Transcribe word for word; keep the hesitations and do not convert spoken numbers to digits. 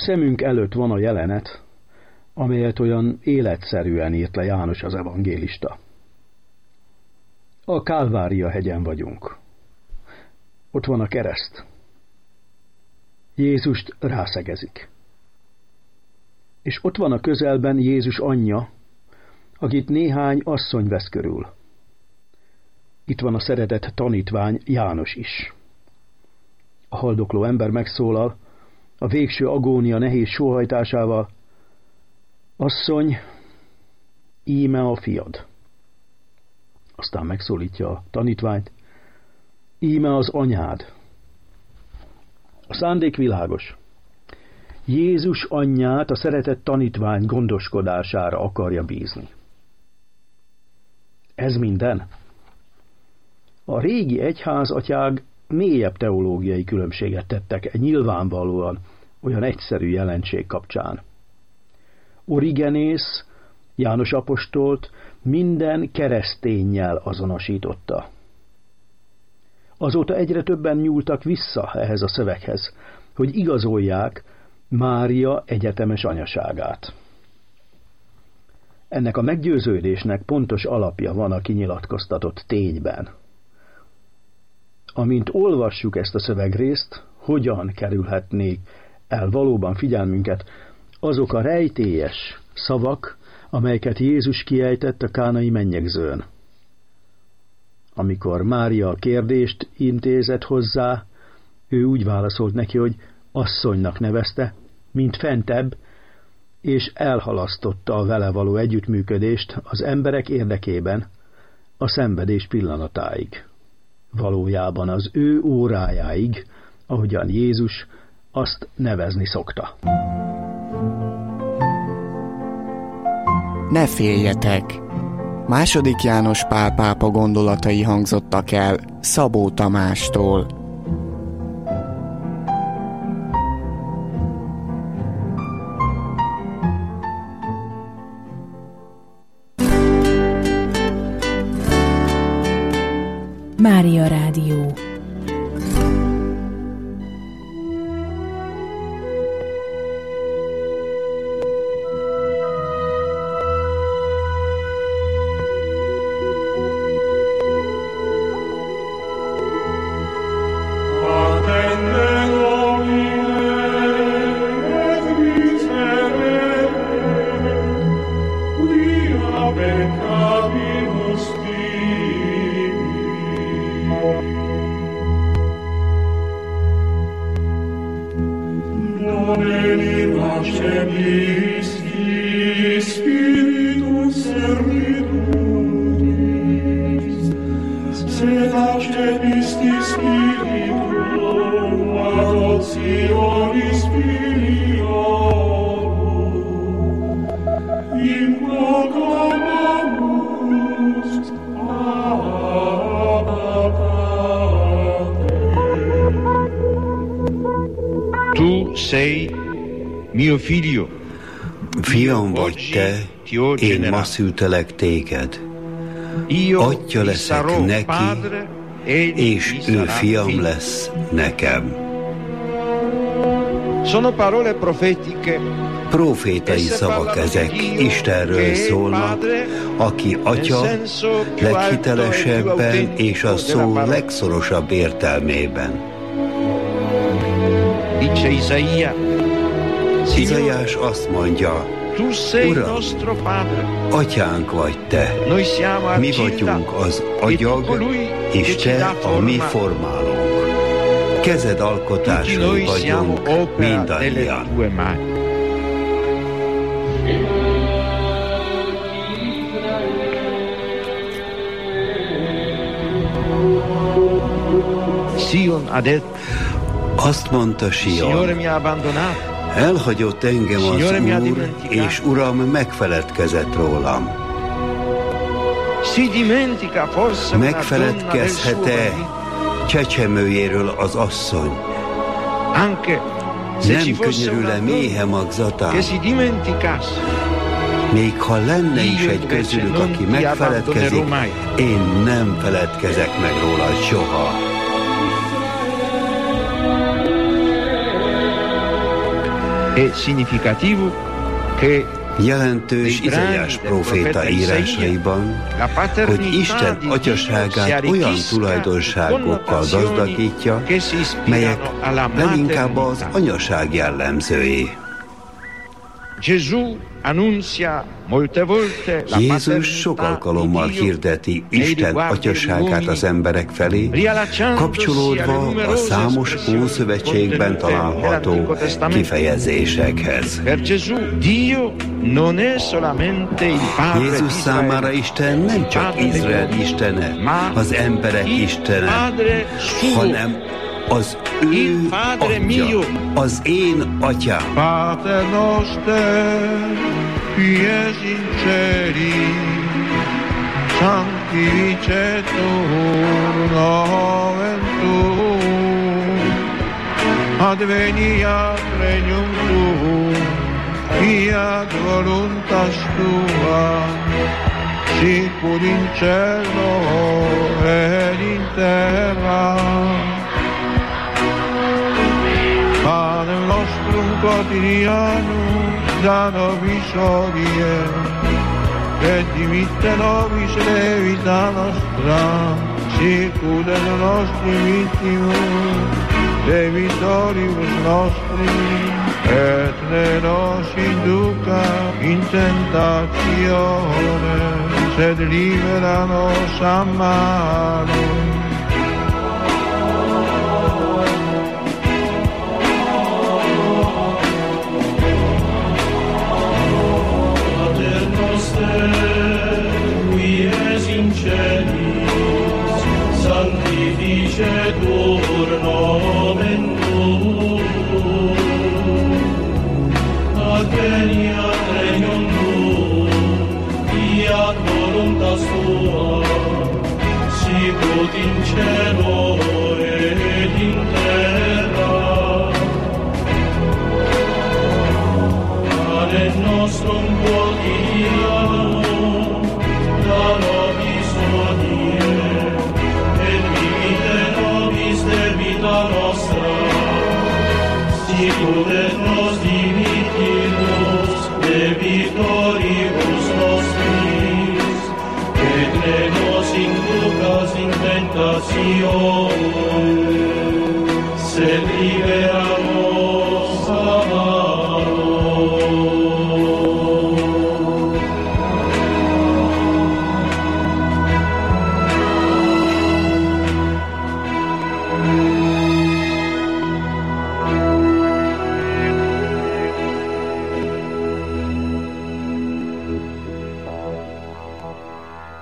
Szemünk előtt van a jelenet, amelyet olyan életszerűen írt le János az evangélista. A Kálvária hegyen vagyunk. Ott van a kereszt. Jézust rászegezik. És ott van a közelben Jézus anyja, akit néhány asszony vesz körül. Itt van a szeretett tanítvány János is. A haldokló ember megszólal, a végső agónia nehéz sóhajtásával: asszony, íme a fiad. Aztán megszólítja a tanítványt: íme az anyád. A szándék világos. Jézus anyját a szeretett tanítvány gondoskodására akarja bízni. Ez minden. A régi egyházatyák mélyebb teológiai különbséget tettek egy nyilvánvalóan olyan egyszerű jelenség kapcsán. Origenész János apostolt minden kereszténnyel azonosította. Azóta egyre többen nyúltak vissza ehhez a szöveghez, hogy igazolják Mária egyetemes anyaságát. Ennek a meggyőződésnek pontos alapja van a kinyilatkoztatott tényben. Amint olvassuk ezt a szövegrészt, hogyan kerülhetnék el valóban figyelmünket azok a rejtélyes szavak, amelyeket Jézus kiejtett a kánai mennyegzőn. Amikor Mária kérdést intézett hozzá, ő úgy válaszolt neki, hogy asszonynak nevezte, mint fentebb, és elhalasztotta a vele való együttműködést az emberek érdekében a szenvedés pillanatáig. Valójában az ő órájáig, ahogyan Jézus azt nevezni szokta. Ne féljetek! Második János Pál pápa gondolatai hangzottak el Szabó Tamástól. Mária Rádió. Fiam vagy te, én ma szültelek téged. Atya leszek neki, és ő fiam lesz nekem. Profétai szavak ezek, Istenről szólnak, aki atya leghitelesebben és a szó legszorosabb értelmében. Izaiás azt mondja: Uram, atyánk vagy te, mi vagyunk az agyag, és te a mi formálónk. Kezed alkotásai vagyunk mindannyian. Azt mondta Sion: elhagyott engem az Úr, és Uram megfeledkezett rólam. Megfeledkezhet-e csecsemőjéről az asszony? Nem könyörül-e méhe magzatán? Még ha lenne is egy közülük, aki megfeledkezik, én nem feledkezek meg róla soha. Jelentős Izaiás próféta írásaiban, hogy Isten atyaságát olyan tulajdonságokkal gazdagítja, melyek leginkább az anyaság jellemzői. Jézus sok alkalommal hirdeti Isten atyaságát az emberek felé, kapcsolódva a számos Ószövetségben található kifejezésekhez. Jézus számára Isten nem csak Izrael istene, az emberek istene, hanem az ő atya, az én atyám. Pater noster, qui es in celi, sanctificetur nomen tuum, adveniat regnum tuum, fiat voluntas tua, sicut in cielo et in terra. Panem nostrum quotidianum da nobis hodie, et dimitte nobis levita nostra, sicut et nostri vittimus, debitoribus nostri, et ne nos induca in tentatione, sed libera nos a malo. Qui es in celis, sanctificetur nomen tuum, adveniat regnum tuum, fiat voluntas tua, sicut in cielo et in terra. Panem nostrum quotidianum da nobis hodie, et dimitte nobis debita nostra, sicut et nos dimittimus debitoribus nostris, et ne nos inducas in tentatione, sed libera